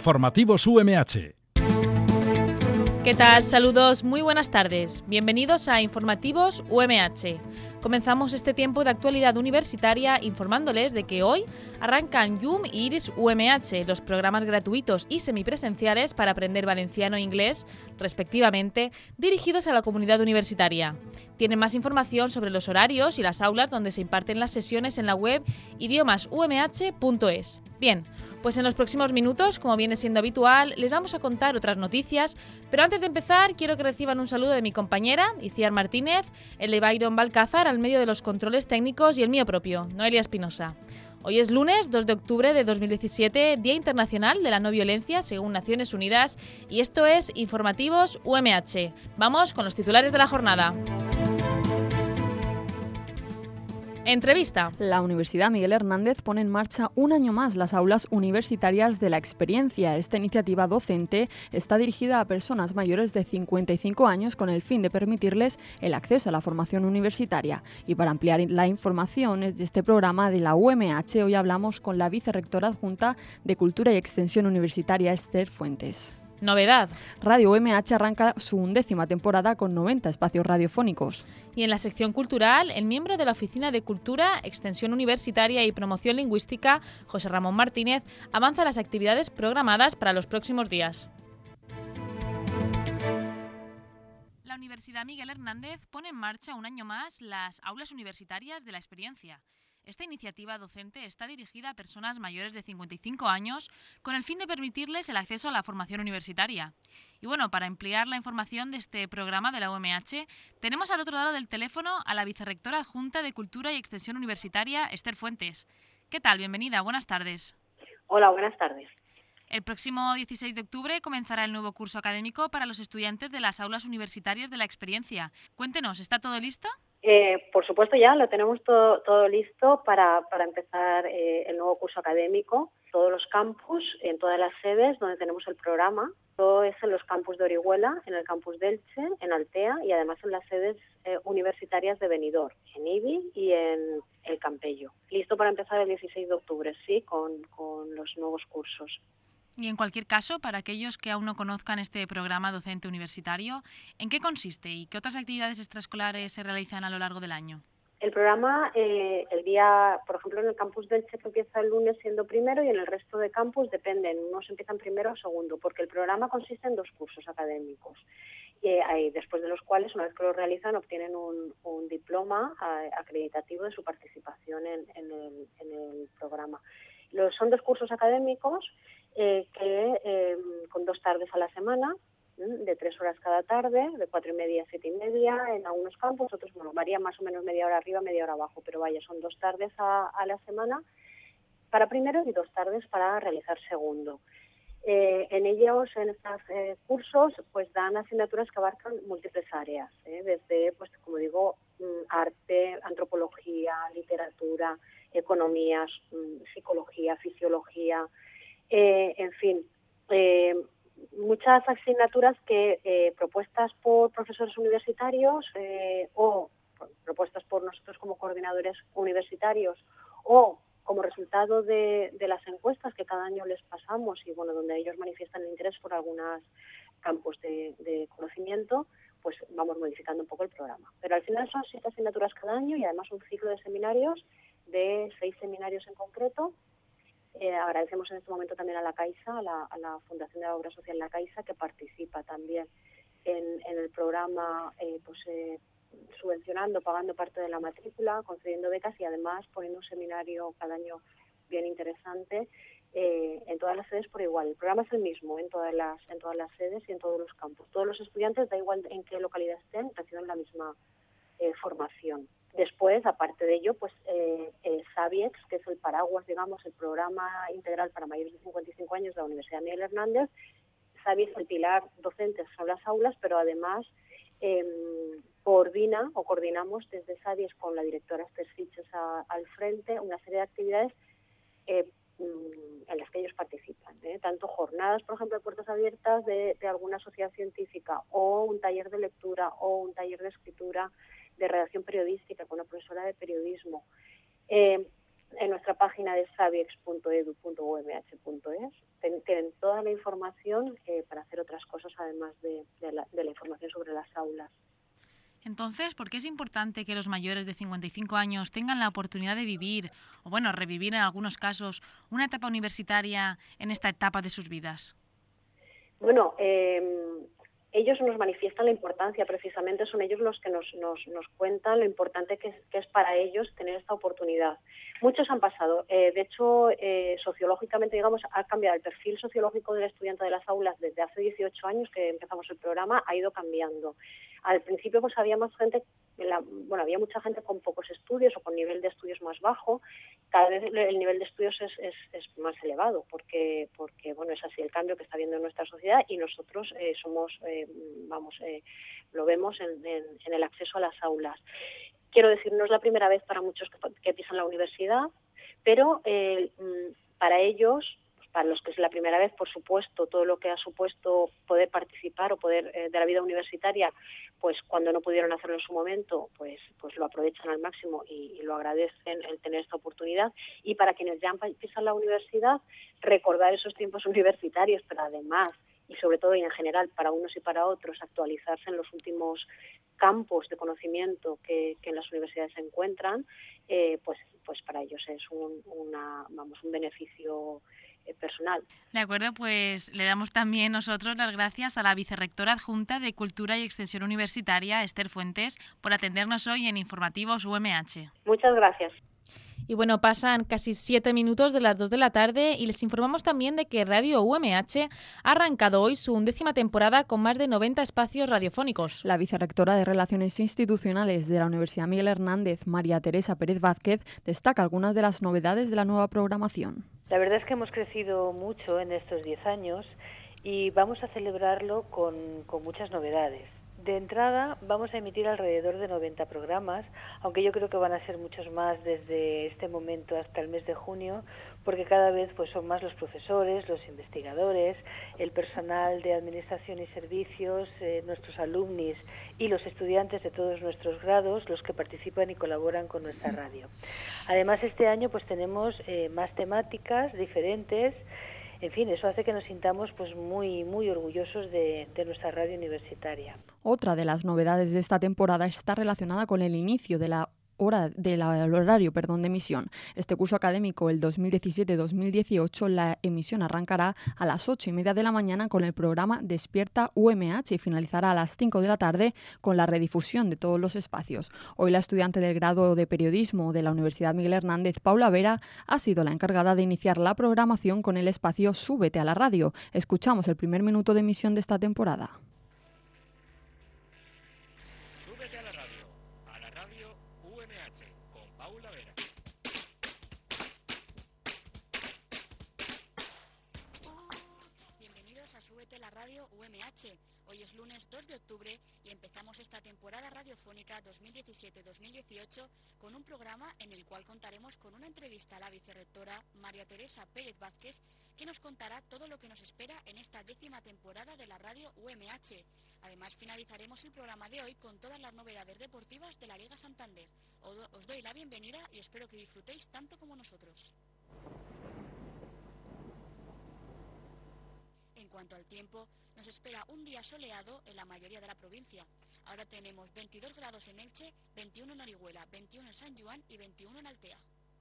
Informativos UMH. ¿Qué tal? Saludos, muy buenas tardes. Bienvenidos a Informativos UMH. Comenzamos este tiempo de actualidad universitaria informándoles de que hoy arrancan YUM y IRIS UMH, los programas gratuitos y semipresenciales para aprender valenciano e inglés, respectivamente, dirigidos a la comunidad universitaria. Tienen más información sobre los horarios y las aulas donde se imparten las sesiones en la web idiomasumh.es. Bien, pues en los próximos minutos, como viene siendo habitual, les vamos a contar otras noticias, pero antes de empezar quiero que reciban un saludo de mi compañera, Iciar Martínez, el de Byron Balcázar al medio de los controles técnicos y el mío propio, Noelia Espinosa. Hoy es lunes 2 de octubre de 2017, Día Internacional de la No Violencia según Naciones Unidas, y esto es Informativos UMH. Vamos con los titulares de la jornada. Entrevista. La Universidad Miguel Hernández pone en marcha un año más las aulas universitarias de la experiencia. Esta iniciativa docente está dirigida a personas mayores de 55 años con el fin de permitirles el acceso a la formación universitaria. Y para ampliar la información de este programa de la UMH, hoy hablamos con la vicerrectora adjunta de Cultura y Extensión Universitaria, Esther Fuentes. Novedad. Radio UMH arranca su 11ª temporada con 90 espacios radiofónicos. Y en la sección cultural, el miembro de la Oficina de Cultura, Extensión Universitaria y Promoción Lingüística, José Ramón Martínez, avanza las actividades programadas para los próximos días. La Universidad Miguel Hernández pone en marcha un año más las aulas universitarias de la experiencia. Esta iniciativa docente está dirigida a personas mayores de 55 años con el fin de permitirles el acceso a la formación universitaria. Y bueno, para ampliar la información de este programa de la UMH, tenemos al otro lado del teléfono a la vicerrectora adjunta de Cultura y Extensión Universitaria, Esther Fuentes. ¿Qué tal? Bienvenida, buenas tardes. Hola, buenas tardes. El próximo 16 de octubre comenzará el nuevo curso académico para los estudiantes de las aulas universitarias de la experiencia. Cuéntenos, ¿está todo listo? Por supuesto, ya lo tenemos todo listo para empezar el nuevo curso académico. Todos los campus, en todas las sedes donde tenemos el programa. Todo es en los campus de Orihuela, en el campus de Elche, en Altea y además en las sedes universitarias de Benidorm, en IBI y en el Campello. Listo para empezar el 16 de octubre, sí, con los nuevos cursos. Y en cualquier caso, para aquellos que aún no conozcan este programa docente universitario, ¿en qué consiste y qué otras actividades extraescolares se realizan a lo largo del año? El programa, el día, por ejemplo, en el campus del Che que empieza el lunes siendo primero y en el resto de campus dependen, unos empiezan primero o segundo, porque el programa consiste en 2 cursos académicos, después de los cuales, una vez que lo realizan, obtienen un diploma acreditativo de su participación en el programa. Son 2 cursos académicos con 2 tardes a la semana, de 3 horas cada tarde, de 4:30 a 7:30 en algunos campos, otros, varía más o menos media hora arriba, media hora abajo, pero vaya, son 2 tardes a la semana para primero y 2 tardes para realizar segundo. En ellos, en estos cursos, pues dan asignaturas que abarcan múltiples áreas, desde, pues como digo, arte, antropología, literatura, economía, psicología, fisiología, en fin, muchas asignaturas que propuestas por profesores universitarios o propuestas por nosotros como coordinadores universitarios o como resultado de las encuestas que cada año les pasamos y bueno, donde ellos manifiestan el interés por algunos campos de conocimiento, pues vamos modificando un poco el programa. Pero al final son 7 asignaturas cada año y además un ciclo de seminarios, de 6 seminarios en concreto. Agradecemos en este momento también a la Caixa, a la Fundación de la Obra Social La Caixa, que participa también en el programa, subvencionando, pagando parte de la matrícula, concediendo becas y además poniendo un seminario cada año bien interesante en todas las sedes por igual. El programa es el mismo en todas las sedes y en todos los campus. Todos los estudiantes, da igual en qué localidad estén, reciben la misma formación. Después, aparte de ello, pues el SABIEX, que es el paraguas, digamos, el programa integral para mayores de 55 años de la Universidad Miguel Hernández. SABIEX, el pilar docente son las aulas, pero además coordinamos desde SABIEX con la directora Esther Siches al frente una serie de actividades en las que ellos participan, tanto jornadas, por ejemplo, de puertas abiertas de alguna sociedad científica o un taller de lectura o un taller de escritura, de redacción periodística con una profesora de periodismo. En nuestra página de sabiex.edu.umh.es tienen toda la información para hacer otras cosas además de la información sobre las aulas. Entonces, ¿por qué es importante que los mayores de 55 años tengan la oportunidad de vivir, o bueno, revivir en algunos casos, una etapa universitaria en esta etapa de sus vidas? Bueno, ellos nos manifiestan la importancia, precisamente son ellos los que nos cuentan lo importante que es para ellos tener esta oportunidad. Muchos han pasado, de hecho, sociológicamente, digamos, ha cambiado el perfil sociológico del estudiante de las aulas desde hace 18 años que empezamos el programa, ha ido cambiando. Al principio pues había más gente, había mucha gente con pocos estudios o con nivel de estudios más bajo. Cada vez el nivel de estudios es más elevado porque bueno, es así el cambio que está habiendo en nuestra sociedad y nosotros lo vemos en el acceso a las aulas. Quiero decir, no es la primera vez para muchos que pisan la universidad, pero para ellos, para los que es la primera vez, por supuesto, todo lo que ha supuesto poder participar o poder de la vida universitaria, pues cuando no pudieron hacerlo en su momento, pues lo aprovechan al máximo y lo agradecen el tener esta oportunidad. Y para quienes ya han pisado la universidad, recordar esos tiempos universitarios, pero además, y sobre todo y en general, para unos y para otros, actualizarse en los últimos campos de conocimiento que en las universidades se encuentran, pues para ellos es un beneficio personal. De acuerdo, pues le damos también nosotros las gracias a la vicerrectora adjunta de Cultura y Extensión Universitaria, Esther Fuentes, por atendernos hoy en Informativos UMH. Muchas gracias. Y bueno, pasan casi 7 minutos de las 2 de la tarde y les informamos también de que Radio UMH ha arrancado hoy su 11ª temporada con más de 90 espacios radiofónicos. La vicerrectora de Relaciones Institucionales de la Universidad Miguel Hernández, María Teresa Pérez Vázquez, destaca algunas de las novedades de la nueva programación. La verdad es que hemos crecido mucho en estos 10 años y vamos a celebrarlo con muchas novedades. De entrada vamos a emitir alrededor de 90 programas, aunque yo creo que van a ser muchos más desde este momento hasta el mes de junio, porque cada vez pues son más los profesores, los investigadores, el personal de administración y servicios, nuestros alumnis y los estudiantes de todos nuestros grados los que participan y colaboran con nuestra radio. Además, este año pues tenemos más temáticas diferentes. En fin, eso hace que nos sintamos pues muy orgullosos de nuestra radio universitaria. Otra de las novedades de esta temporada está relacionada con el inicio del horario de emisión. Este curso académico, el 2017-2018, la emisión arrancará a las 8:30 de la mañana con el programa Despierta UMH y finalizará a las 5 de la tarde con la redifusión de todos los espacios. Hoy la estudiante del grado de Periodismo de la Universidad Miguel Hernández, Paula Vera, ha sido la encargada de iniciar la programación con el espacio Súbete a la radio. Escuchamos el primer minuto de emisión de esta temporada. La radio UMH. Hoy es lunes 2 de octubre y empezamos esta temporada radiofónica 2017-2018 con un programa en el cual contaremos con una entrevista a la vicerrectora María Teresa Pérez Vázquez, que nos contará todo lo que nos espera en esta 10ª temporada de la radio UMH. Además, finalizaremos el programa de hoy con todas las novedades deportivas de la Liga Santander. Os doy la bienvenida y espero que disfrutéis tanto como nosotros. En cuanto al tiempo, nos espera un día soleado en la mayoría de la provincia. Ahora tenemos 22 grados en Elche, 21 en Orihuela, 21 en San Juan y 21 en Altea.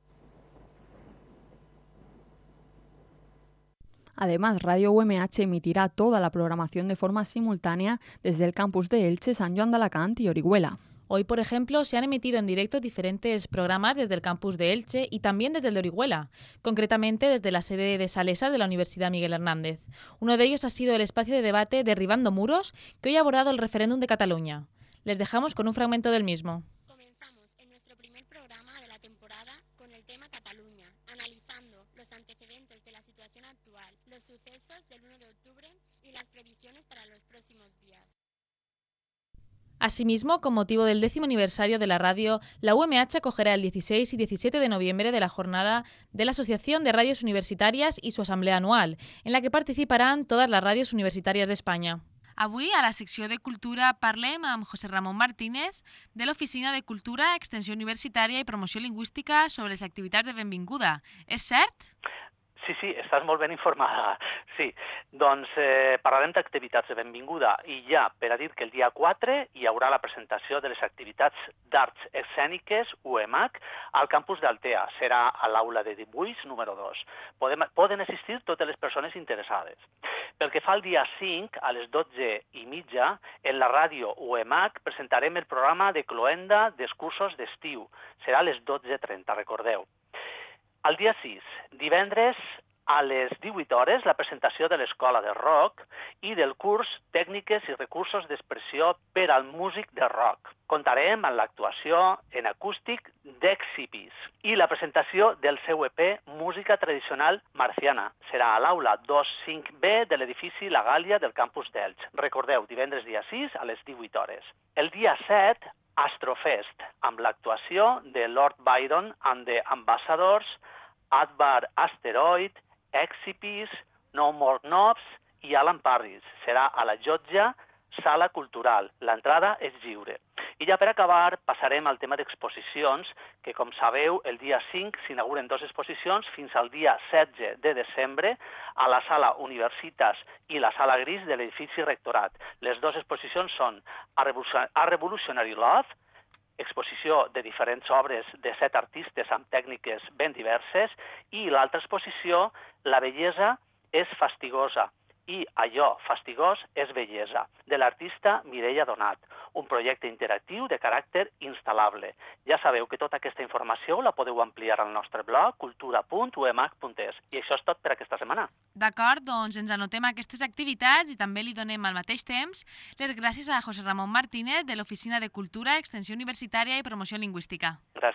Además, Radio UMH emitirá toda la programación de forma simultánea desde el campus de Elche, San Joan de Alacant y Orihuela. Hoy, por ejemplo, se han emitido en directo diferentes programas desde el campus de Elche y también desde el de Orihuela, concretamente desde la sede de Salesas de la Universidad Miguel Hernández. Uno de ellos ha sido el espacio de debate Derribando Muros, que hoy ha abordado el referéndum de Cataluña. Les dejamos con un fragmento del mismo. Comenzamos en nuestro primer programa de la temporada con el tema Cataluña, analizando los antecedentes de la situación actual, los sucesos del 1 de octubre y las previsiones para los próximos días. Asimismo, con motivo del 10º aniversario de la radio, la UMH acogerá el 16 y 17 de noviembre de la jornada de la Asociación de Radios Universitarias y su asamblea anual, en la que participarán todas las radios universitàries d'Espanya. Avui, a la secció de Cultura, parlem amb José Ramón Martínez de l'Oficina de Cultura, Extensió Universitària i Promoció Lingüística sobre les activitats de benvinguda. És cert? Sí, estàs molt ben informada. Sí, doncs parlarem d'activitats de benvinguda i ja per a dir que el dia 4 hi haurà la presentació de les activitats d'arts escèniques UEMAC al campus d'Altea. Serà a l'aula de dibuix número 2. Poden assistir totes les persones interessades. Pel que fa al dia 5, a les 12:30, en la ràdio UEMAC presentarem el programa de cloenda dels cursos d'estiu. Serà a les 12:30, recordeu. El dia 6, divendres, a les 18 hores, la presentació de l'Escola de Rock i del curs Tècniques i recursos d'expressió per al músic de rock. Contarem amb l'actuació en acústic d'Exipis i la presentació del seu EP Música Tradicional Marciana. Serà a l'aula 25B de l'edifici La Gàlia del campus d'Elx. Recordeu, divendres dia 6 a les 18 hores. El dia 7, Astrofest, amb l'actuació de Lord Byron and the Ambassadors, Advar Asteroid, Exipis, No More Knobs i Alan Parris. Serà a la Llotja Sala Cultural. L'entrada és lliure. I ja per acabar passarem al tema d'exposicions, que com sabeu el dia 5 s'inauguren 2 exposicions fins al dia 16 de desembre a la Sala Universitas i la Sala Gris de l'edifici Rectorat. Les 2 exposicions són A Revolutionary Love, exposició de diferents obres de 7 artistes amb tècniques ben diverses, i l'altra exposició, La bellesa és fastigosa i allò fastigós és bellesa, de l'artista Mireia Donat, un projecte interactiu de caràcter instal·lable. Ja sabeu que tota aquesta informació la podeu ampliar al nostre blog cultura.uemac.es. I això és tot per aquesta setmana. D'acord, doncs ens anotem aquestes activitats i també li donem al mateix temps les gràcies a José Ramón Martínez de l'Oficina de Cultura, Extensión Universitaria y Promoción Lingüística. Gracias.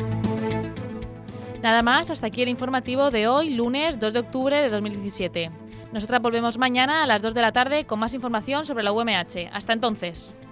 Nada más, hasta aquí el informativo de hoy, lunes 2 de octubre de 2017. Nosotras volvemos mañana a las 2 de la tarde con más información sobre la UMH. Hasta entonces.